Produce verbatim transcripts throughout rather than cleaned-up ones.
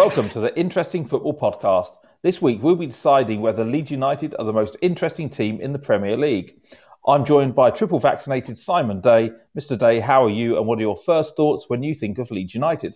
Welcome to the Interesting Football Podcast. This week we'll be deciding whether Leeds United are the most interesting team in the Premier League. I'm joined by triple vaccinated Simon Day. Mister Day, how are you and what are your first thoughts when you think of Leeds United?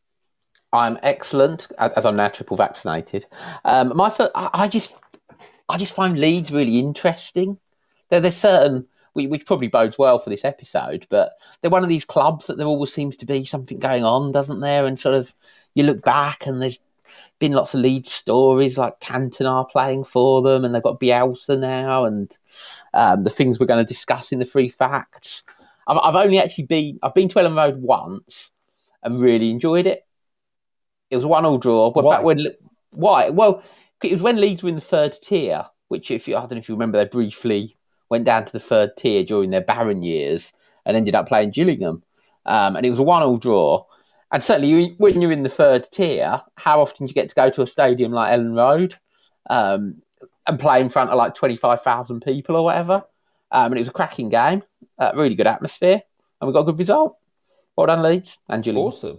I'm excellent, as I'm now triple vaccinated. Um, my first, I, I just I just find Leeds really interesting. There, there's certain, which probably bodes well for this episode, but they're one of these clubs that there always seems to be something going on, doesn't there? And sort of, you look back and there's been lots of Leeds stories, like Cantona playing for them, and they've got Bielsa now, and um, the things we're going to discuss in the Free Facts. I've, I've only actually been, I've been to Ellen Road once and really enjoyed it. It was a one-all draw. Why? Back when, why? Well, it was when Leeds were in the third tier, which, if you, I don't know if you remember, they briefly went down to the third tier during their barren years and ended up playing Gillingham. Um, and it was a one-all draw. And certainly, you, when you're in the third tier, how often do you get to go to a stadium like Ellen Road um, and play in front of like twenty-five thousand people or whatever? Um, and it was a cracking game, uh, really good atmosphere, and we got a good result. Well done, Leeds and Gillingham. Awesome.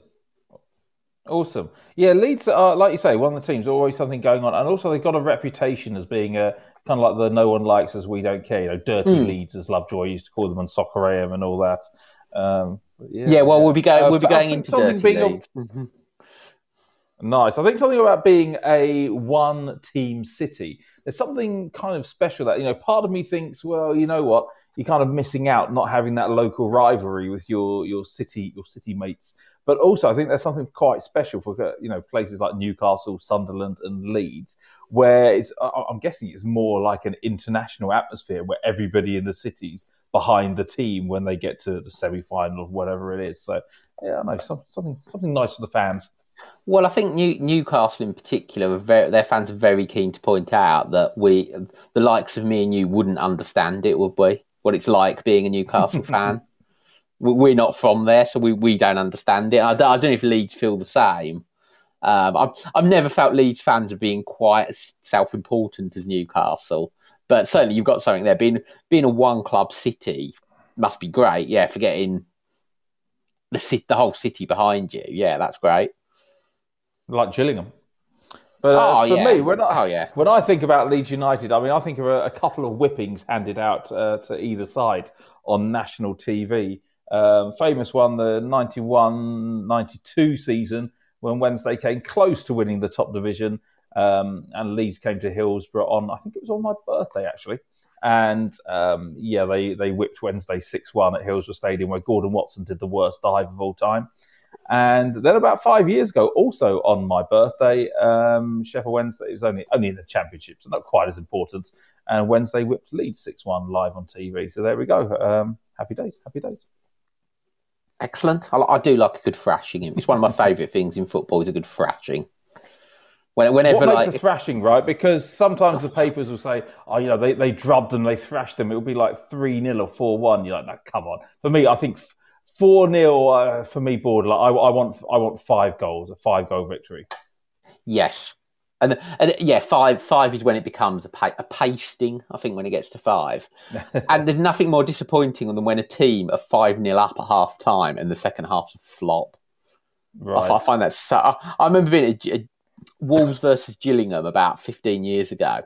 Awesome. Yeah, Leeds are, like you say, one of the teams, always something going on. And also they've got a reputation as being a kind of like the no one likes us, we don't care. You know, dirty mm. Leeds, as Lovejoy used to call them on Soccer A M and all that. Um, yeah, yeah, well, yeah. we'll be going, uh, we'll be going into dirty being Leeds. A, mm-hmm. Nice. I think something about being a one-team city. There's something kind of special that, you know, part of me thinks, well, you know what, you're kind of missing out not having that local rivalry with your your city your city mates. But also, I think there's something quite special for, you know, places like Newcastle, Sunderland, and Leeds, where it's, I'm guessing it's more like an international atmosphere where everybody in the city's behind the team when they get to the semi-final of whatever it is. So, yeah, I know some, something something nice for the fans. Well, I think New, Newcastle in particular, are very, their fans are very keen to point out that we, the likes of me and you, wouldn't understand it, would we? What it's like being a Newcastle fan. We're not from there, so we, we don't understand it. I don't, I don't know if Leeds feel the same. Um, I've, I've never felt Leeds fans are being quite as self-important as Newcastle. But certainly you've got something there. Being, being a one-club city must be great, yeah, for getting the, the whole city behind you. Yeah, that's great. Like Gillingham. But uh, oh, for yeah. me, when I, oh, yeah. when I think about Leeds United, I mean, I think of a, a couple of whippings handed out uh, to either side on national T V. Um, famous one, the ninety-one ninety-two season, when Wednesday came close to winning the top division, um, and Leeds came to Hillsborough on, I think it was on my birthday, actually. And, um, yeah, they, they whipped Wednesday six one at Hillsborough Stadium, where Gordon Watson did the worst dive of all time. And then about five years ago, also on my birthday, um, Sheffield Wednesday, it was only only in the Championship, so not quite as important. And Wednesday whipped Leeds six one live on T V. So there we go. Um, happy days, happy days. Excellent. I, I do like a good thrashing. It's one of my favourite things in football is a good thrashing. When, whenever, what makes like, a thrashing, right? Because sometimes the papers will say, oh, you know, they, they drubbed them, they thrashed them. It'll be like three nil or four one. You're like, no, come on. For me, I think four nil, uh, for me, borderline. I, I want I want five goals, a five-goal victory. Yes. And, and yeah, five five is when it becomes a, pa- a pasting, I think, when it gets to five. And there's nothing more disappointing than when a team are five nil up at half-time and the second half's a flop. Right. I, I find that so... I, I remember being at a, Wolves versus Gillingham about fifteen years ago,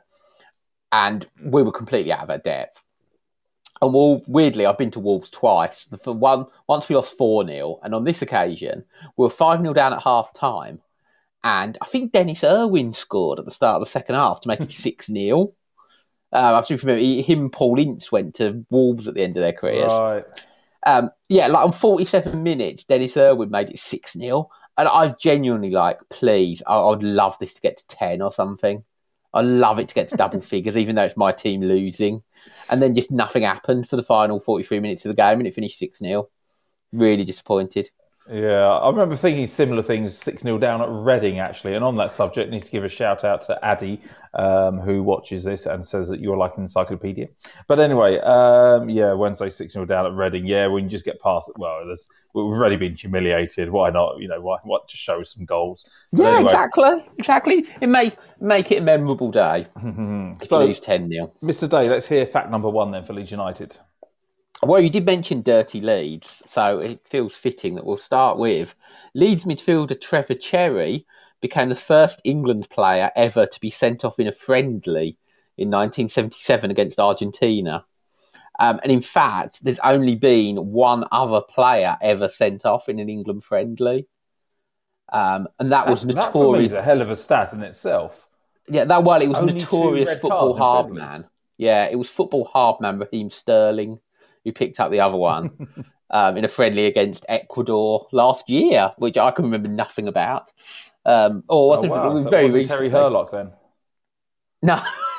and we were completely out of our depth. And Wolves, weirdly, I've been to Wolves twice. For one, once we lost four nil, and on this occasion, we were five nil down at half-time, and I think Dennis Irwin scored at the start of the second half to make it six nil. Uh, I still remember him and Paul Ince went to Wolves at the end of their careers. Right. Um, yeah, like on forty-seven minutes, Dennis Irwin made it six nil. And I genuinely like, please, I would love this to get to ten or something. I love it to get to double figures, even though it's my team losing. And then just nothing happened for the final forty-three minutes of the game and it finished six nil. Really disappointed. Yeah, I remember thinking similar things, six nil down at Reading, actually. And on that subject, I need to give a shout out to Addy, um, who watches this and says that you're like an encyclopedia. But anyway, um, yeah, Wednesday, six nil down at Reading. Yeah, when you just get past it, well, there's, we've already been humiliated. Why not? You know, why, why just show some goals? But yeah, anyway. exactly. Exactly. It may make it a memorable day. If so, you lose ten nil. Mister Day, let's hear fact number one then for Leeds United. Well, you did mention dirty Leeds, so it feels fitting that we'll start with Leeds midfielder Trevor Cherry became the first England player ever to be sent off in a friendly in nineteen seventy-seven against Argentina. Um, and in fact, there's only been one other player ever sent off in an England friendly. Um, and that, that was notorious. That for me is a hell of a stat in itself. Yeah, that well, it was Only notorious football hard man. Yeah, it was football hard man Raheem Sterling who picked up the other one um, in a friendly against Ecuador last year, which I can remember nothing about. Um, or oh, wow. it was so very it wasn't recently. Terry Hurlock then? No.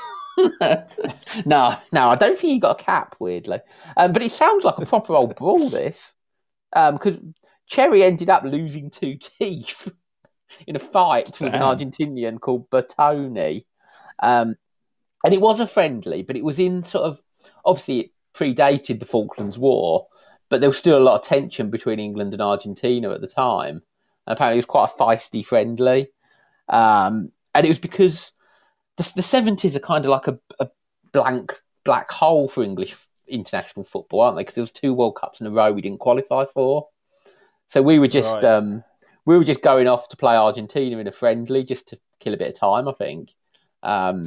no, no, I don't think he got a cap, weirdly. Um, but it sounds like a proper old brawl, this. Because um, Cherry ended up losing two teeth in a fight Damn. with an Argentinian called Bertoni. Um, and it was a friendly, but it was in sort of... Obviously, it predated the Falklands War, but there was still a lot of tension between England and Argentina at the time. And apparently it was quite a feisty friendly. Um, and it was because... The, the seventies are kind of like a, a blank black hole for English international football, aren't they? Because there was two World Cups in a row we didn't qualify for. So we were just right. um, we were just going off to play Argentina in a friendly just to kill a bit of time, I think. Um,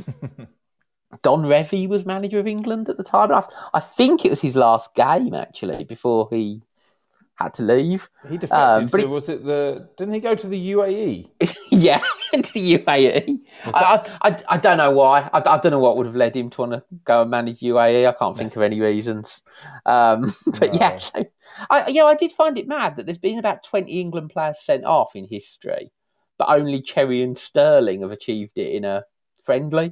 Don Revie was manager of England at the time. I, I think it was his last game, actually, before he had to leave. He defected um, but to, it, was it the... Didn't he go to the U A E? Yeah, to the U A E. I, I, I don't know why. I, I don't know what would have led him to want to go and manage U A E. I can't think of any reasons. Um, but no. yeah, so, I, you know, I did find it mad that there's been about twenty England players sent off in history, but only Cherry and Sterling have achieved it in a friendly.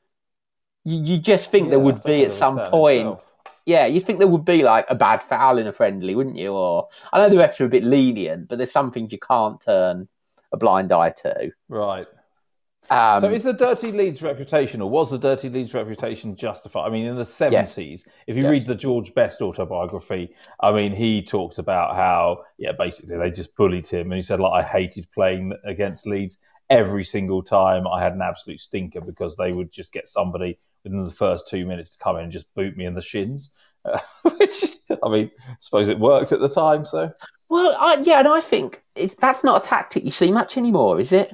You, you just think yeah, there would be at some point... Itself. Yeah, you'd think there would be like a bad foul in a friendly, wouldn't you? Or I know the refs are a bit lenient, but there's some things you can't turn a blind eye to. Right. Um, so is the Dirty Leeds reputation, or was the Dirty Leeds reputation justified? I mean, in the seventies, yes. if you yes. read the George Best autobiography, I mean, he talks about how, yeah, basically they just bullied him. And he said, like, I hated playing against Leeds every single time. I had an absolute stinker because they would just get somebody within the first two minutes to come in and just boot me in the shins. Uh, which, I mean, I suppose it worked at the time, so... Well, I, yeah, and I think it's, that's not a tactic you see much anymore, is it?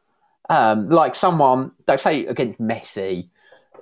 Um, like someone, like say against Messi,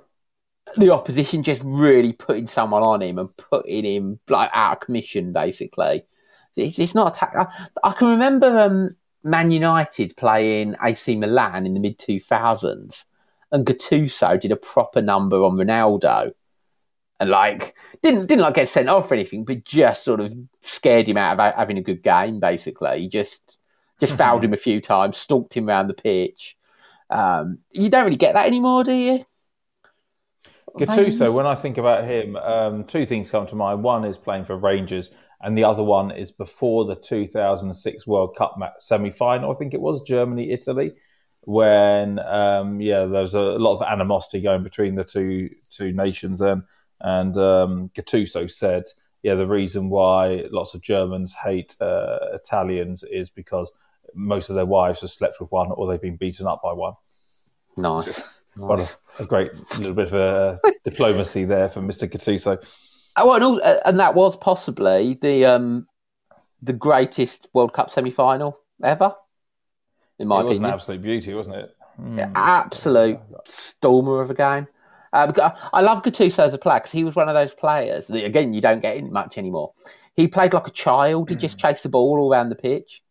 the opposition just really putting someone on him and putting him like out of commission, basically. It's, it's not a tactic. I, I can remember um, Man United playing A C Milan in the mid two thousands, and Gattuso did a proper number on Ronaldo, and like didn't didn't like get sent off or anything, but just sort of scared him out of having a good game. Basically, he just just fouled him a few times, stalked him around the pitch. Um, you don't really get that anymore, do you? Gattuso, when I think about him, um, two things come to mind. One is playing for Rangers, and the other one is before the two thousand six World Cup semi-final. I think it was Germany Italy. When um, yeah, there was a lot of animosity going between the two two nations, and and um, Gattuso said, yeah, the reason why lots of Germans hate uh, Italians is because most of their wives have slept with one, or they've been beaten up by one. Nice, what nice. a, a great little bit of a diplomacy there from Mister Gattuso. Oh, and, all, and that was possibly the um, the greatest World Cup semi-final ever. In my it was opinion. An absolute beauty, wasn't it? Mm. Yeah, absolute stormer of a game. Uh, I love Gattuso as a player because he was one of those players that, again, you don't get in much anymore. He played like a child. He just chased the ball all around the pitch.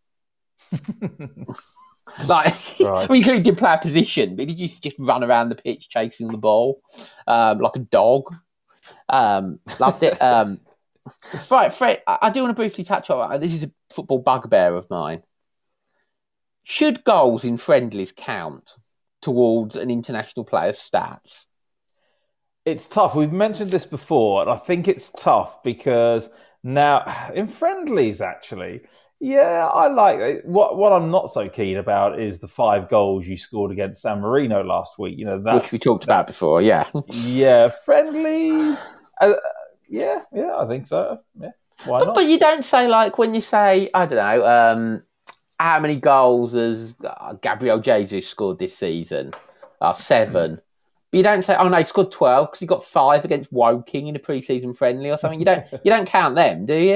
like, right. I mean, he did play a position, but he just just run around the pitch chasing the ball um, like a dog. Um, loved it. Um, right, Fred, I, I do want to briefly touch on this. Is a football bugbear of mine. Should goals in friendlies count towards an international player's stats? It's tough. We've mentioned this before, and I think it's tough because now in friendlies, actually, yeah, I like it. What what I'm not so keen about is the five goals you scored against San Marino last week. You know, that's, which we talked about before. Yeah, yeah, friendlies. Uh, yeah, yeah, I think so. Yeah, why but, not? But you don't say like when you say I don't know. Um, How many goals has uh, Gabriel Jesus scored this season? Uh, seven. But you don't say, oh no, he scored twelve because he got five against Woking in a pre-season friendly or something. You don't you don't count them, do you?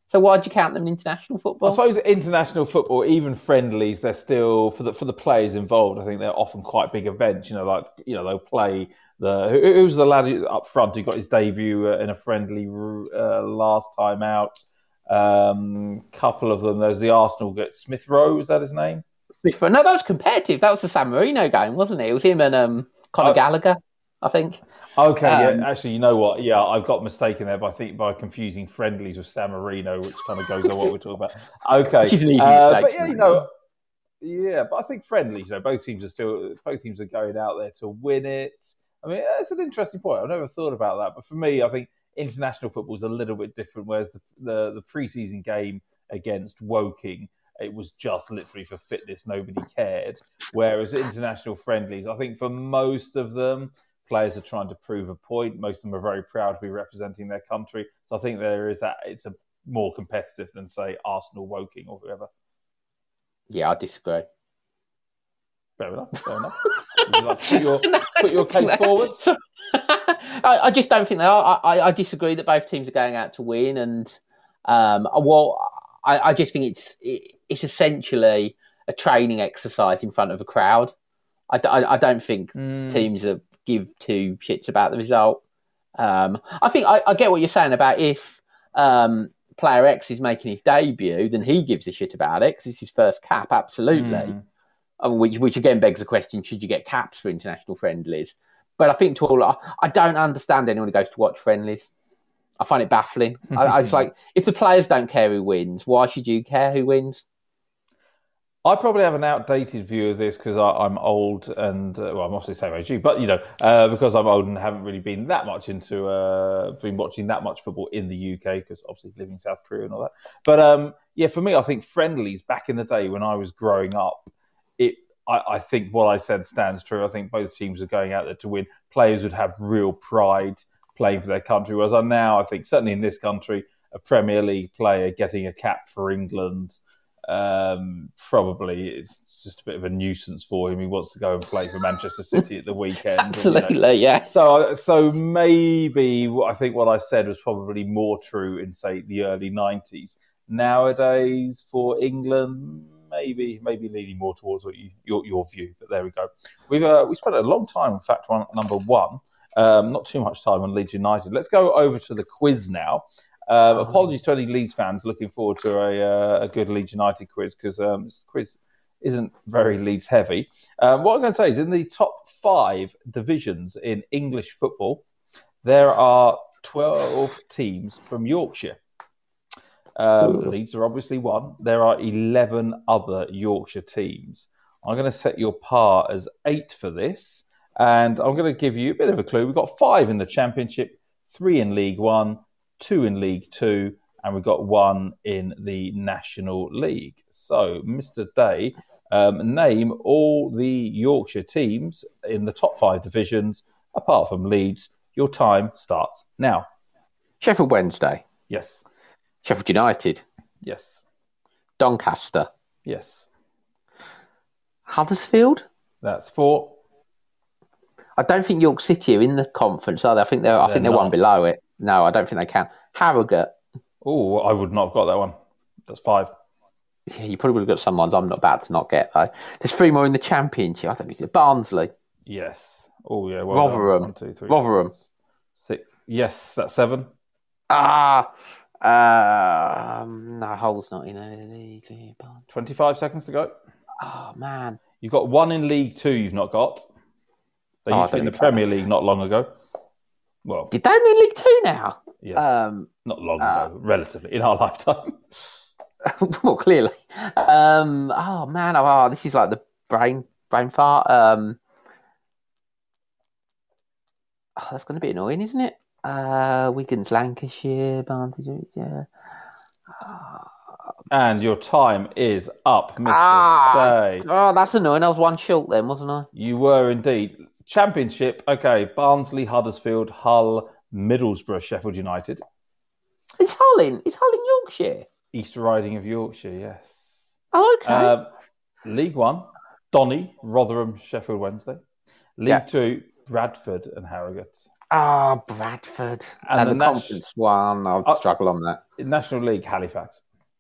So why do you count them in international football? I suppose international football, even friendlies, they're still for the for the players involved. I think they're often quite big events. You know, like you know they'll play the who, who's the lad up front who got his debut in a friendly uh, last time out. Um, couple of them. There's the Arsenal get Smith Rowe. Is that his name? Smith Rowe. No, that was competitive. That was the San Marino game, wasn't it? It was him and um, Conor oh. Gallagher, I think. Okay, um, yeah. Actually, you know what? Yeah, I've got mistaken there, but I think by confusing friendlies with San Marino, which kind of goes on what we're talking about. Okay, which is an easy uh, mistake. But yeah, you know, yeah, but I think friendlies. You know, both teams are still both teams are going out there to win it. I mean, that's an interesting point. I've never thought about that, but for me, I think international football is a little bit different. Whereas the the, the pre-season game against Woking, it was just literally for fitness. Nobody cared. Whereas international friendlies, I think for most of them, players are trying to prove a point. Most of them are very proud to be representing their country. So I think there is that. It's a more competitive than, say, Arsenal, Woking or whoever. Yeah, I disagree. Fair enough. Fair enough. Would you like to put your, no, put your case forward? I, I just don't think they are. I, I disagree that both teams are going out to win. And, um, well, I, I just think it's it, it's essentially a training exercise in front of a crowd. I, I, I don't think mm. teams are give two shits about the result. Um, I think I, I get what you're saying about if um, player X is making his debut, then he gives a shit about it because it's his first cap, absolutely. Mm. Uh, which, which again begs the question: should you get caps for international friendlies? But I think to all, I, I don't understand anyone who goes to watch friendlies. I find it baffling. I, I just like if the players don't care who wins, why should you care who wins? I probably have an outdated view of this because I'm old and, uh, well, I'm obviously the same age as you, but, you know, uh, because I'm old and haven't really been that much into, uh, been watching that much football in the U K because obviously living in South Korea and all that. But, um, yeah, for me, I think friendlies back in the day when I was growing up, it, I, I think what I said stands true. I think both teams are going out there to win. Players would have real pride playing for their country, whereas I'm now, I think, certainly in this country, a Premier League player getting a cap for England, Um, probably it's just a bit of a nuisance for him. He wants to go and play for Manchester City at the weekend. Absolutely, and, you know. yeah. So, so maybe I think what I said was probably more true in, say, the early nineties. Nowadays, for England, maybe maybe leaning more towards what you, your your view. But there we go. We've uh, we spent a long time on fact one, number one. Um, not too much time on Leeds United. Let's go over to the quiz now. Uh, apologies to any Leeds fans looking forward to a, uh, a good Leeds United quiz because um, this quiz isn't very Leeds heavy. Um, what I'm going to say is in the top five divisions in English football, there are twelve teams from Yorkshire. Um, Leeds are obviously one. There are eleven other Yorkshire teams. I'm going to set your par as eight for this, and I'm going to give you a bit of a clue. We've got five in the Championship, three in League One, two in League Two, and we've got one in the National League. So, Mister Day, um, name all the Yorkshire teams in the top five divisions, apart from Leeds. Your time starts now. Sheffield Wednesday. Yes. Sheffield United. Yes. Doncaster. Yes. Huddersfield. That's four. I don't think York City are in the conference, are they? I think they're. I they're think they're not. one below it. No, I don't think they can. Harrogate. Oh, I would not have got that one. That's five. Yeah, you probably would have got some ones I'm not about to not get, though. There's three more in the Championship. I don't know. Barnsley. Yes. Oh, yeah. Well Rotherham. One, two, three, Rotherham. Six. six. Yes, that's seven. Ah. Um, no, Hull's not in there. twenty-five seconds to go. Oh, man. You've got one in League Two you've not got. They oh, used to be in the Premier League not long ago. Well, did they in League Two now? Yes. Um, not long uh, ago, relatively, in our lifetime. Well, clearly. Um, oh, man. Oh, this is like the brain brain fart. Um, oh, that's going to be annoying, isn't it? Uh, Wigan's Lancashire, Barnsley, yeah. Oh. And your time is up, Mister Ah, Day. Oh, that's annoying. I was one short then, wasn't I? You were indeed. Championship, okay. Barnsley, Huddersfield, Hull, Middlesbrough, Sheffield United. It's Hull in. It's Hull in Yorkshire. East Riding of Yorkshire, yes. Oh, okay. Uh, League One, Donny, Rotherham, Sheffield Wednesday. League yeah. Two, Bradford and Harrogate. Ah, oh, Bradford. And, and the, the Nas- conference one, I'll uh, struggle on that. National League, Halifax.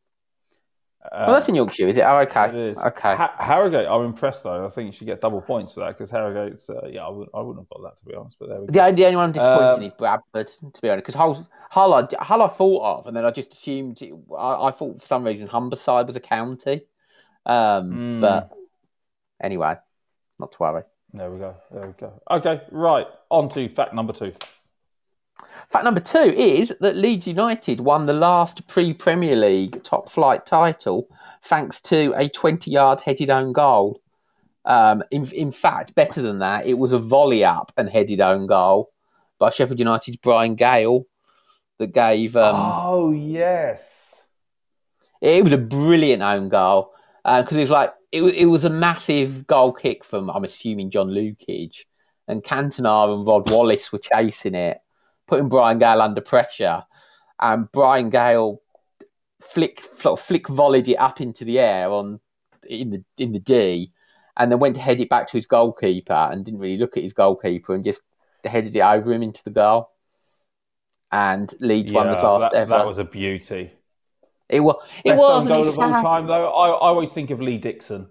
Uh, well, that's in Yorkshire, is it? Oh, okay. It is. Okay. Ha- Harrogate, I'm impressed though. I think you should get double points for that because Harrogate's, uh, yeah, I wouldn't, I wouldn't have got that to be honest. But there we go. The, the only one I'm disappointed Um, in is Bradford, to be honest, because Hull, Hull, I, Hull I thought of, and then I just assumed, it, I, I thought for some reason Humberside was a county. Um, mm, But anyway, not to worry. There we go. There we go. Okay, right. On to fact number two. Fact number two is that Leeds United won the last pre-Premier League top flight title thanks to a twenty-yard headed own goal. Um, in, in fact, better than that, it was a volley up and headed own goal by Sheffield United's Brian Gale that gave... Um, oh, yes. It was a brilliant own goal because uh, it was like, it, it was a massive goal kick from, I'm assuming, John Lukage, and Cantona and Rod Wallace were chasing it, putting Brian Gale under pressure, and Brian Gale flick flick volleyed it up into the air on in the in the D, and then went to head it back to his goalkeeper and didn't really look at his goalkeeper and just headed it over him into the goal. And Leeds yeah, won the first that, ever. That was a beauty. It was. It Best was goal of all time, though. I, I always think of Lee Dixon.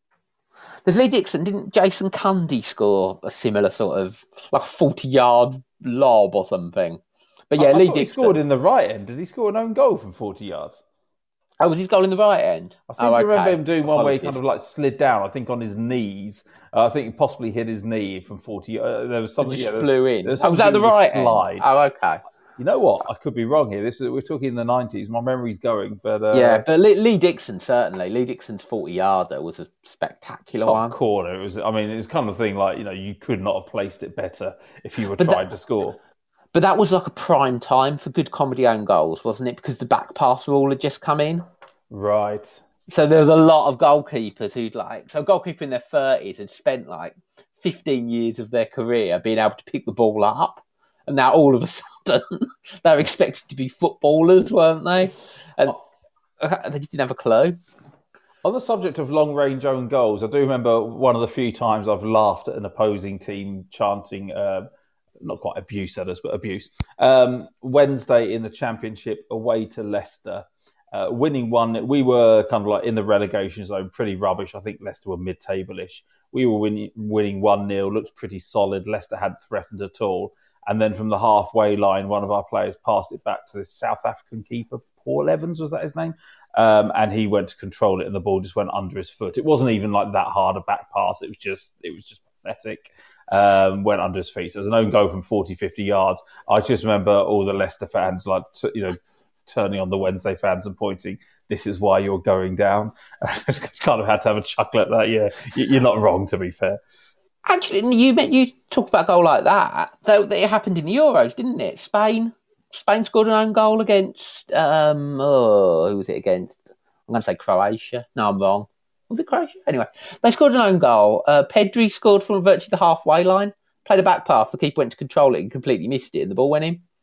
There's Lee Dixon. Didn't Jason Cundy score a similar sort of like forty-yard lob or something? But yeah, I, I Lee thought Dixon he scored in the right end. Did he score an own goal from forty yards? Oh, was his goal in the right end? I seem oh, to okay. remember him doing one Apologies. where he kind of like slid down. I think on his knees. Uh, I think he possibly hit his knee from forty. Uh, there was something. It just yeah, flew in. Was oh, was that the right slide? End? Oh, okay. You know what? I could be wrong here. This is, we're talking in the nineties. My memory's going, but uh, yeah, but Lee, Lee Dixon certainly. Lee Dixon's forty yarder was a spectacular top one. corner. It was. I mean, it's kind of thing like you know you could not have placed it better if you were but trying that, to score. But that was like a prime time for good comedy own goals, wasn't it? Because the back pass rule had just come in. Right. So there was a lot of goalkeepers who'd like so a goalkeeper in their thirties had spent like fifteen years of their career being able to pick the ball up. And now all of a sudden, they're expected to be footballers, weren't they? And they just didn't have a clue. On the subject of long-range own goals, I do remember one of the few times I've laughed at an opposing team chanting, uh, not quite abuse at us, but abuse. Um, Wednesday in the Championship, away to Leicester, uh, winning one. We were kind of like in the relegation zone, pretty rubbish. I think Leicester were mid-table-ish. We were winning, winning one nil, looked pretty solid. Leicester hadn't threatened at all. And then from the halfway line, one of our players passed it back to this South African keeper, Paul Evans, was that his name? Um, and he went to control it, and the ball just went under his foot. It wasn't even like that hard a back pass. It was just, it was just pathetic. Um, went under his feet. So it was an own goal from forty, fifty yards. I just remember all the Leicester fans, like you know, turning on the Wednesday fans and pointing, "This is why you're going down." Kind of had to have a chuckle at that. Yeah, you're not wrong, to be fair. Actually, you you talk about a goal like that. Though it happened in the Euros, didn't it? Spain, Spain scored an own goal against. Um, oh, who was it against? I'm going to say Croatia. No, I'm wrong. Was it Croatia? Anyway, they scored an own goal. Uh, Pedri scored from virtually the halfway line. Played a back pass. The keeper went to control it and completely missed it, and the ball went in.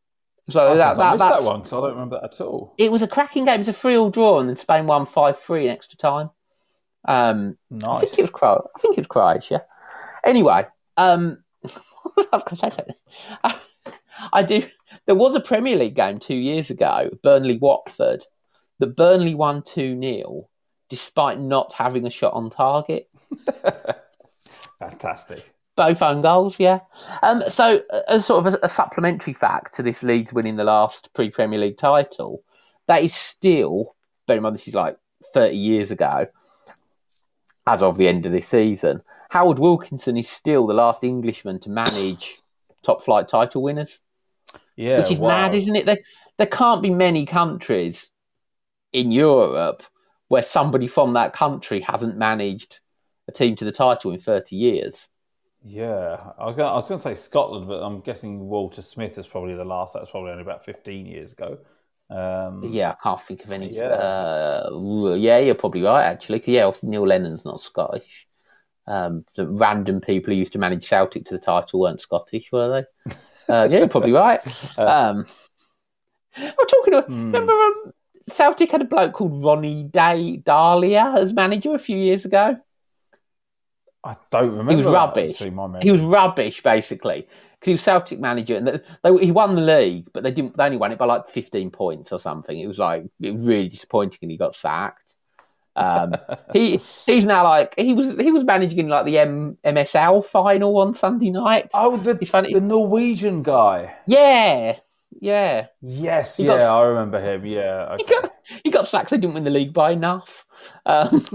So I that, that, that, that one because I don't remember that at all. It was a cracking game. It was a three-all draw, and then Spain won five three in extra time. Um, nice. I think it was Croatia. I think it was Croatia. Anyway, um, I was going to say something. I, I do. There was a Premier League game two years ago, Burnley-Watford, that Burnley won two nil despite not having a shot on target. Fantastic. Both own goals, yeah. Um, so, as sort of a, a supplementary fact to this Leeds winning the last pre-Premier League title, that is still, bear in mind this is like thirty years ago, as of the end of this season, Howard Wilkinson is still the last Englishman to manage top-flight title winners. Yeah, which is wow. mad, isn't it? There, there can't be many countries in Europe where somebody from that country hasn't managed a team to the title in thirty years. Yeah, I was going. I was going to say Scotland, but I'm guessing Walter Smith is probably the last. That's probably only about fifteen years ago. Um, yeah, I can't think of any. Yeah, uh, yeah, you're probably right. Actually, because yeah, Neil Lennon's not Scottish. Um, the random people who used to manage Celtic to the title weren't Scottish, were they? uh, yeah, you're probably right. Um, I'm talking about. Hmm. Remember, um, Celtic had a bloke called Ronnie Day Dahlia as manager a few years ago. I don't remember. He was rubbish. That, he was rubbish, basically, because he was Celtic manager, and they, they, he won the league, but they didn't. They only won it by like fifteen points or something. It was like it was really disappointing, and he got sacked. Um, he he's now like he was he was managing in like the M, MSL final on Sunday night. Oh, the the Norwegian guy. Yeah, yeah. Yes, he yeah, got, I remember him. Yeah, okay. he got he got sacked. They didn't win the league by enough. Um,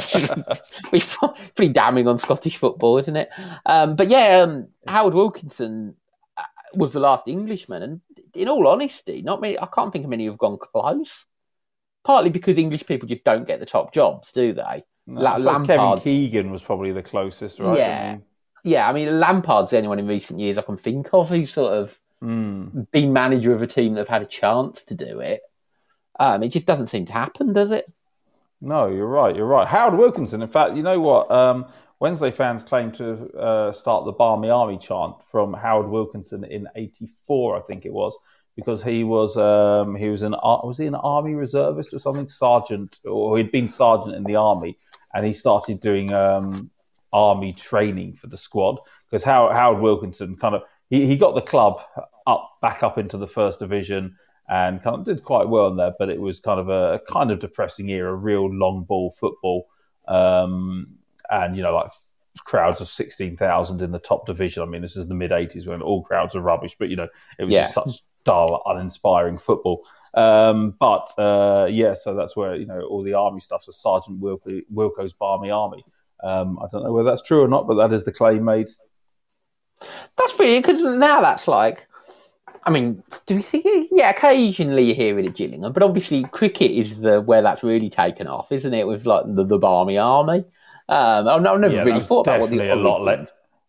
pretty damning on Scottish football, isn't it? Um, but yeah, um, Howard Wilkinson was the last Englishman, and in all honesty, not many. I can't think of many who've gone close. Partly because English people just don't get the top jobs, do they? No, La- Lampard, Kevin Keegan was probably the closest, right? Yeah, yeah. I mean, Lampard's the only one in recent years I can think of who's sort of mm. been manager of a team that have had a chance to do it. Um, it just doesn't seem to happen, does it? No, you're right. You're right. Howard Wilkinson. In fact, you know what? Um, Wednesday fans claim to uh, start the Barmy Army chant from Howard Wilkinson in eighty-four, I think it was. Because he was um, he was an was he an army reservist or something, sergeant, or he'd been sergeant in the army, and he started doing um, army training for the squad. Because Howard, Howard Wilkinson kind of he, he got the club up back up into the first division and kind of did quite well in there, but it was kind of a, a kind of depressing era, real long ball football, um, and you know like crowds of sixteen thousand in the top division. I mean, this is the mid eighties when all crowds are rubbish, but you know it was yeah. just such dull, uninspiring football. Um, but uh, yeah, so that's where you know all the army stuff. So Sergeant Wilco, Wilco's Barmy Army. Um, I don't know whether that's true or not, but that is the claim made. That's pretty because now that's like, I mean, do we see it? Yeah, occasionally you hear it at Gillingham, but obviously cricket is the where that's really taken off, isn't it? With like the, the Barmy Army. Um, I've never yeah, really thought about what the a lot late.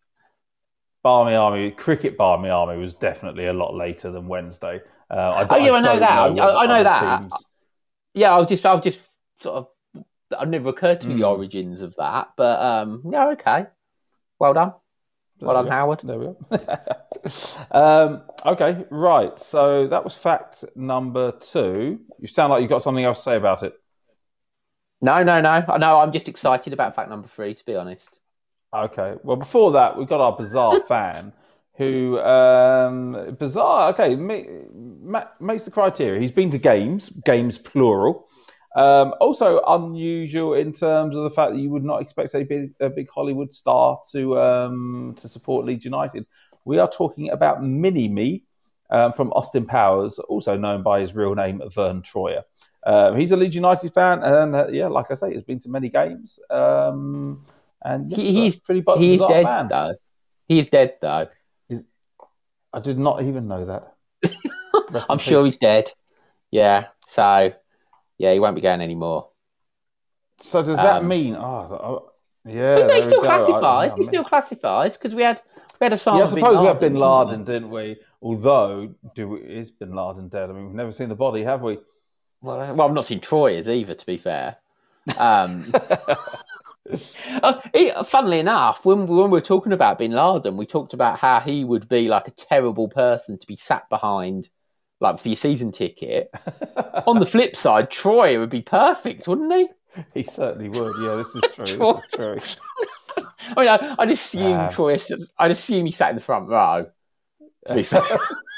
Barmy Army, cricket Barmy Army was definitely a lot later than Wednesday. Uh, I, oh yeah, I, I know that. Know I, I know that. Teams... Yeah, I'll just, I'll just sort of. I've never occurred to me mm. the origins of that, but um, yeah, okay. Well done, there well we done, go. Howard. There we go. um, okay, right. So that was fact number two. You sound like you've got something else to say about it. No, no, no. No, I'm just excited about fact number three, to be honest. Okay. Well, before that, we've got our bizarre fan who, um, bizarre, okay, ma- makes the criteria. He's been to games, games plural. Um, also unusual in terms of the fact that you would not expect a big, a big Hollywood star to um, to support Leeds United. We are talking about Mini-Me um, from Austin Powers, also known by his real name, Vern Troyer. Uh, he's a Leeds United fan, and uh, yeah, like I say, he's been to many games. Um, and yeah, he, he's pretty bu- he's bizarre dead fan. though. He's dead though. He's, I did not even know that. I'm sure he's dead. Yeah. So yeah, he won't be going anymore. So does that um, mean? Oh, yeah. But no, he still classifies. I, he still classifies because we had we had a song. Yeah, I suppose we had Bin Laden, didn't we? Although, do we, is Bin Laden dead? I mean, we've never seen the body, have we? Well, well, I've not seen Troyer's either, to be fair. Um, uh, he, funnily enough, when, when we were talking about Bin Laden, we talked about how he would be like a terrible person to be sat behind, like for your season ticket. On the flip side, Troyer would be perfect, wouldn't he? He certainly would. Yeah, this is true. This is true. I mean, I, I'd assume um, Troyer. I'd assume he sat in the front row. To be fair.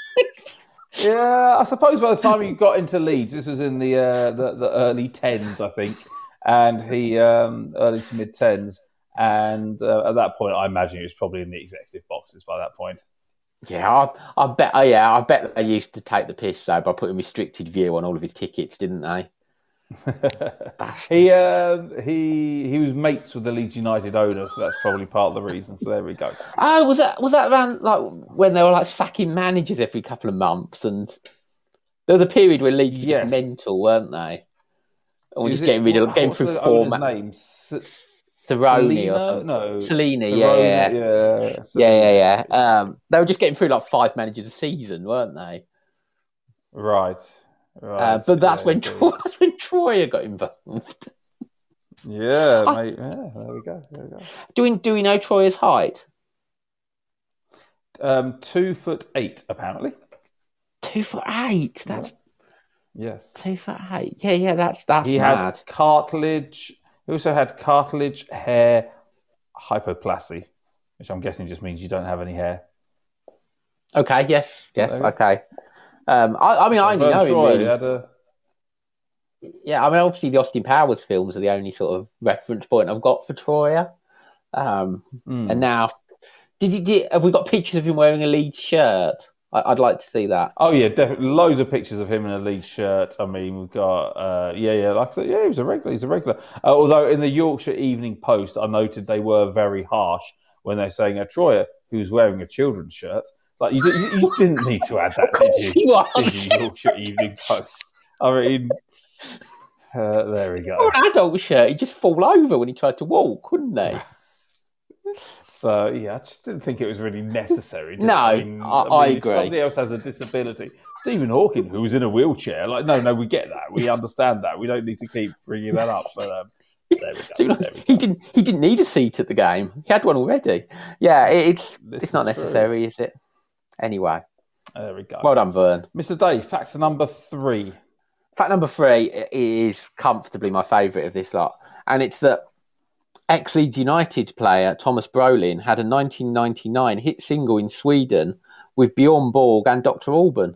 Yeah, I suppose by the time he got into Leeds, this was in the uh, the, the early tens, I think, and he um, early to mid tens, and uh, at that point, I imagine he was probably in the executive boxes by that point. Yeah, I, I bet. Oh, yeah, I bet they used to take the piss though by putting restricted view on all of his tickets, didn't they? he um, he he was mates with the Leeds United owner, so that's probably part of the reason. So there we go. Oh, was that was that around like when they were like sacking managers every couple of months, and there was a period where Leeds yes. were mental, weren't they? And we're just getting rid of getting through four names. Cerrone or something. No, Cellini, yeah, yeah, yeah, yeah, yeah, yeah. Um, they were just getting through like five managers a season, weren't they? Right. Right, uh, but that's yeah, when Troy, that's when Troyer got involved. Yeah, I, mate. Yeah, there we go. There we go. Do we do we know Troyer's height? Um, two foot eight, apparently. Two foot eight. That's yes. Two foot eight. Yeah, yeah. That's that's he mad. had cartilage. He also had cartilage, hair, hypoplasty, which I'm guessing just means you don't have any hair. Okay, yes, yes, okay. Um, I, I mean, so I only Vern know Troy him really. Had a... Yeah, I mean, obviously the Austin Powers films are the only sort of reference point I've got for Troyer. Um, mm. And now, did you did, have we got pictures of him wearing a Leeds shirt? I, I'd like to see that. Oh yeah, definitely. Loads of pictures of him in a Leeds shirt. I mean, we've got uh, yeah, yeah. Like I said, yeah, he was a regular. He's a regular. Uh, although in the Yorkshire Evening Post, I noted they were very harsh when they're saying a Troyer who's wearing a children's shirt. Like you, you, you didn't need to add that, did you? Did you, Yorkshire Evening Post? I mean, uh, there we go. Oh, an adult shirt, he'd just fall over when he tried to walk, wouldn't he? So yeah, I just didn't think it was really necessary. No, I, mean, I, I, I mean, agree. If somebody else has a disability. Stephen Hawking, who was in a wheelchair, like no, no, we get that, we understand that. We don't need to keep bringing that up. But um, there we go. There we go. He didn't. He didn't need a seat at the game. He had one already. Yeah, it, it's this it's not necessary, true. Is it? Anyway, there we go. Well done, Vern. Mister Dave, fact number three. Fact number three is comfortably my favourite of this lot, and it's that ex-Leeds United player Thomas Brolin had a nineteen ninety-nine hit single in Sweden with Bjorn Borg and Doctor Alban.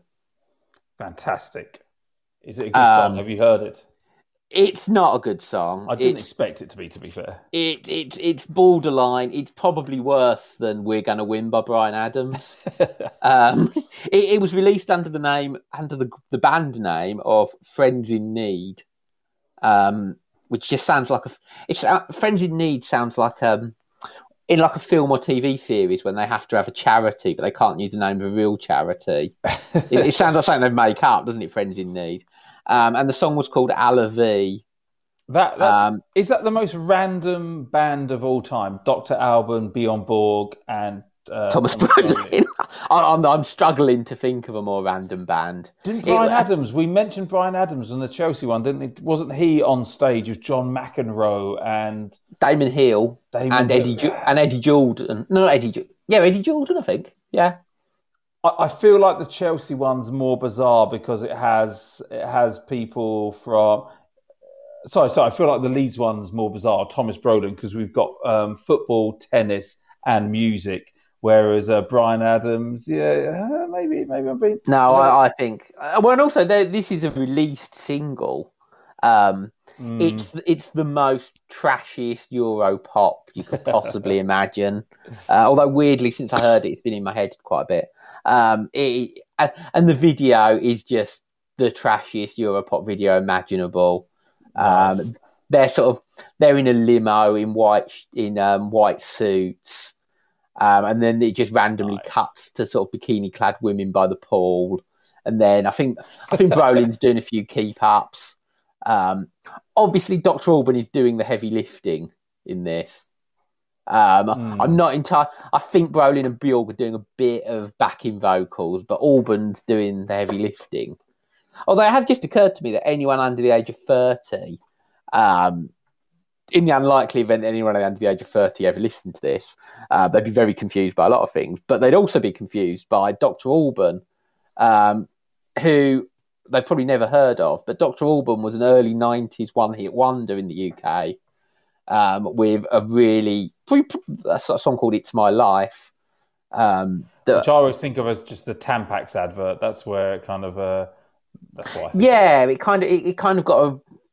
Fantastic. Is it a good um, song? Have you heard it? It's not a good song. I didn't it's, expect it to be, to be fair. It, it It's borderline. It's probably worse than We're Gonna Win by Bryan Adams. um, it, it was released under the name, under the, the band name of Friends in Need, um, which just sounds like a... It's uh, Friends in Need sounds like um, in like a film or T V series when they have to have a charity, but they can't use the name of a real charity. it, it sounds like something they'd make up, doesn't it, Friends in Need? Um, and the song was called Alavi. That that's, um, is that the most random band of all time? Doctor Alban, Bjorn Borg, and uh, Thomas Brolin. I'm I'm struggling to think of a more random band. Didn't Bryan it, Adams? We mentioned Bryan Adams on the Chelsea one, didn't it? Wasn't he on stage with John McEnroe and Damon Hill Damon and Hill. Eddie Ju- and Eddie Jordan? No, not Eddie. Ju- yeah, Eddie Jordan. I think. Yeah. I feel like the Chelsea one's more bizarre because it has it has people from. Sorry, sorry. I feel like the Leeds one's more bizarre. Thomas Brolin, because we've got um, football, tennis, and music. Whereas uh, Bryan Adams, yeah, uh, maybe maybe I'm being. No, you know, I, I think. Uh, well, and also this is a released single. Um, mm. It's it's the most trashiest Euro pop you could possibly imagine. Uh, although weirdly, since I heard it, it's been in my head quite a bit. Um, it, and the video is just the trashiest Europop video imaginable. Um, nice. They're sort of they're in a limo in white in um, white suits, um, and then it just randomly nice. cuts to sort of bikini clad women by the pool, and then I think I think Brolin's doing a few keep ups. Um, obviously, Doctor Alban is doing the heavy lifting in this. Um, mm. I'm not entirely. I think Brolin and Bjork are doing a bit of backing vocals, but Alban's doing the heavy lifting. Although it has just occurred to me that anyone under the age of thirty, um, in the unlikely event that anyone under the age of thirty ever listened to this, uh, they'd be very confused by a lot of things. But they'd also be confused by Doctor Alban, um, who they've probably never heard of. But Doctor Alban was an early nineties one-hit wonder in the U K. Um, with a really a song called "It's My Life," um, that, which I always think of as just the Tampax advert. That's where it kind of, uh, that's what I think. Yeah, of. it kind of it, it kind of got a,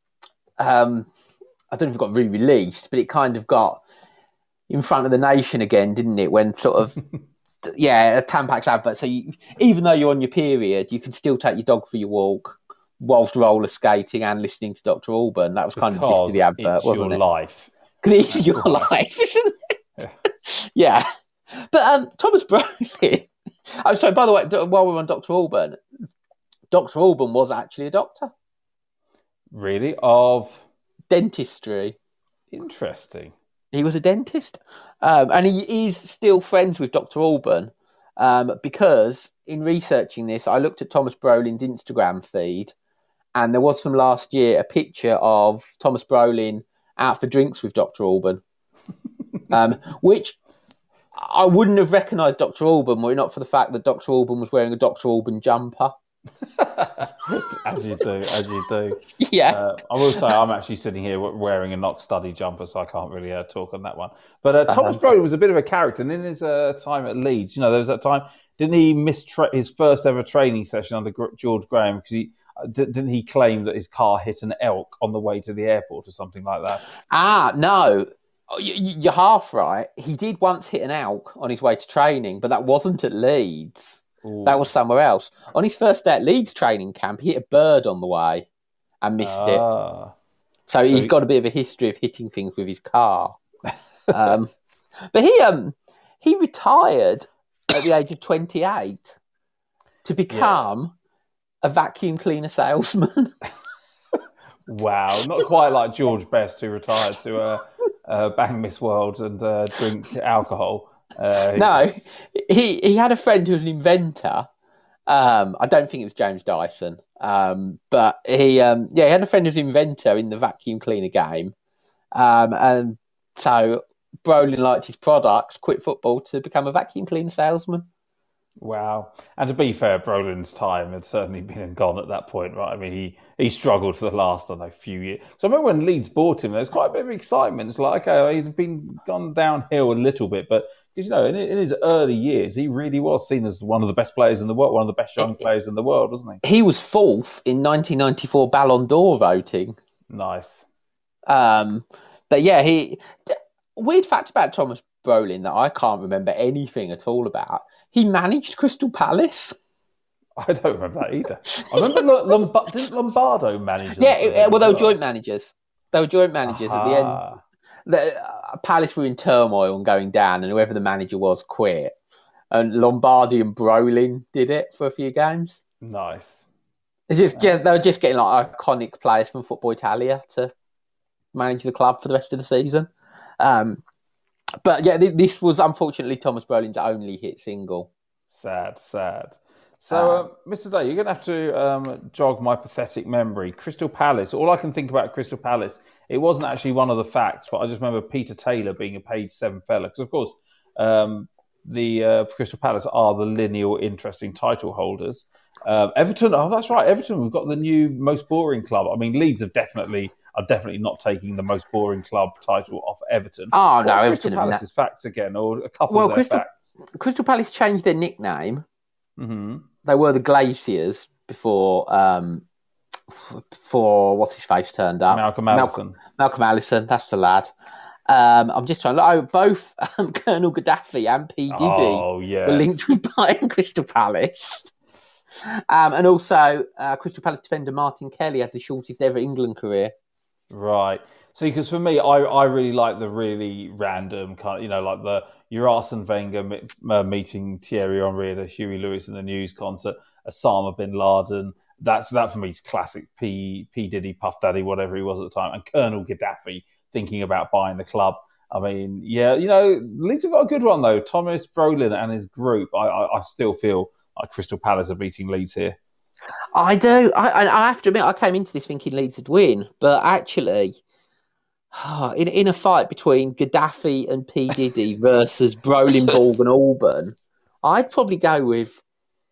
um, I don't know if it got re-released, but it kind of got in front of the nation again, didn't it? When sort of, yeah, a Tampax advert. So you, even though you're on your period, you can still take your dog for your walk whilst roller skating and listening to Doctor Alban. That was kind because of the gist of the advert, it's wasn't your it? Life. Because it's your life, isn't it? Yeah. yeah. But um, Thomas Brolin... I'm sorry, by the way, while we're on Doctor Alban, Doctor Alban was actually a doctor. Really? Of? Dentistry. Interesting. He was a dentist. Um, and he is still friends with Doctor Alban um, because in researching this, I looked at Thomas Brolin's Instagram feed, and there was from last year a picture of Thomas Brolin out for drinks with Doctor Alban, um, which I wouldn't have recognised Doctor Alban were it not for the fact that Doctor Alban was wearing a Doctor Alban jumper. As you do, as you do. Yeah. Uh, I will say I'm actually sitting here wearing a Knox Study jumper, so I can't really uh, talk on that one. But uh, Thomas Uh-huh. Brolin was a bit of a character, and in his uh, time at Leeds, you know, there was that time, didn't he miss tra- his first ever training session under G- George Graham because he uh, d- didn't he claim that his car hit an elk on the way to the airport or something like that? Ah, no. You- You're half right. He did once hit an elk on his way to training, but that wasn't at Leeds. Ooh. That was somewhere else. On his first day at Leeds training camp, he hit a bird on the way and missed ah. it. So, so he's he... got a bit of a history of hitting things with his car. um, but he um he retired at the age of twenty-eight to become yeah. a vacuum cleaner salesman. Wow, not quite like George Best, who retired to uh, uh, bang Miss World and uh, drink alcohol. Uh, he no, just... he he had a friend who was an inventor. Um, I don't think it was James Dyson, um, but he um, yeah he had a friend who was an inventor in the vacuum cleaner game, um, and so Brolin liked his products, quit football to become a vacuum cleaner salesman. Wow. And to be fair, Brolin's time had certainly been and gone at that point, right? I mean, he, he struggled for the last, I don't know, few years. So I remember when Leeds bought him, there was quite a bit of excitement. It's like, okay, he's been gone downhill a little bit, but because, you know, in, in his early years, he really was seen as one of the best players in the world, one of the best young players in the world, wasn't he? He was fourth in nineteen ninety-four Ballon d'Or voting. Nice. Um, but yeah, he... Weird fact about Thomas Brolin that I can't remember anything at all about. He managed Crystal Palace. I don't remember that either. I remember Lomb- didn't Lombardo manage them? Yeah, well, they were joint managers. They were joint managers Aha. at the end. The, uh, Palace were in turmoil and going down, and whoever the manager was quit. And Lombardi and Brolin did it for a few games. Nice. It's just, just they were just getting like iconic players from Football Italia to manage the club for the rest of the season. Um, but yeah, this was unfortunately Thomas Brolin's only hit single. Sad, sad. So, um, uh, Mister Day, you're going to have to um, jog my pathetic memory. Crystal Palace, all I can think about Crystal Palace, it wasn't actually one of the facts, but I just remember Peter Taylor being a page seven fella. Because, of course, um, the uh, Crystal Palace are the lineal, interesting title holders. Uh, Everton, oh, that's right, Everton, we've got the new most boring club. I mean, Leeds have definitely are definitely not taking the most boring club title off Everton. Oh, what no, are Everton. Crystal Palace's na- facts again, or a couple well, of their Crystal, facts. Crystal Palace changed their nickname. Mm-hmm. They were the Glaciers before, um, before what's his face turned up. Malcolm Allison. Malcolm, Malcolm Allison, that's the lad. Um, I'm just trying to look. Oh, both um, Colonel Gaddafi and P. Diddy oh, yes. were linked with buying Crystal Palace. Um, and also, uh, Crystal Palace defender Martin Kelly has the shortest ever England career. Right. So, because for me, I, I really like the really random kind of, you know, like the your Arsene Wenger me, uh, meeting Thierry Henry at a Huey Lewis in the News concert, Osama bin Laden. That's that for me is classic P P Diddy, Puff Daddy, whatever he was at the time, and Colonel Gaddafi thinking about buying the club. I mean, yeah, you know, Leeds have got a good one though. Thomas Brolin and his group. I, I, I still feel like Crystal Palace are beating Leeds here. I do. I, I have to admit, I came into this thinking Leeds would win, but actually, in in a fight between Gaddafi and P Diddy versus Brolin, Borg, and Auburn, I'd probably go with,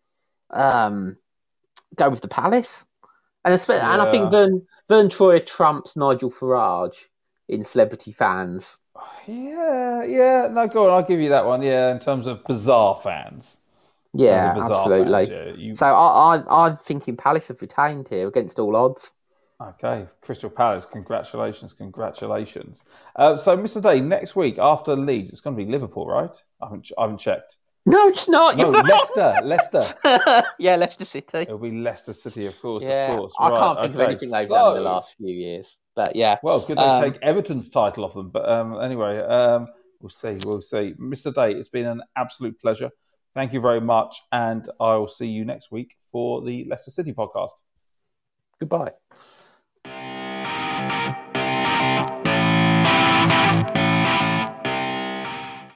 um, go with the Palace, and yeah. and I think Vern Vern Troyer trumps Nigel Farage in celebrity fans. Yeah, yeah. No, go on. I'll give you that one. Yeah, in terms of bizarre fans. Yeah, absolutely. Fans, yeah. You... So I, I, I'm thinking Palace have retained here against all odds. Okay, Crystal Palace, congratulations, congratulations. Uh, so, Mister Day, next week after Leeds, it's going to be Liverpool, right? I haven't, I haven't checked. No, it's not. No, Leicester, Leicester. Yeah, Leicester City. It'll be Leicester City, of course, yeah, of course. I right, can't think okay. of anything they've so... done in the last few years. But yeah. Well, could they um, take Everton's title off them? But um, anyway, um, we'll see, we'll see. Mister Day, it's been an absolute pleasure. Thank you very much, and I will see you next week for the Leicester City podcast. Goodbye.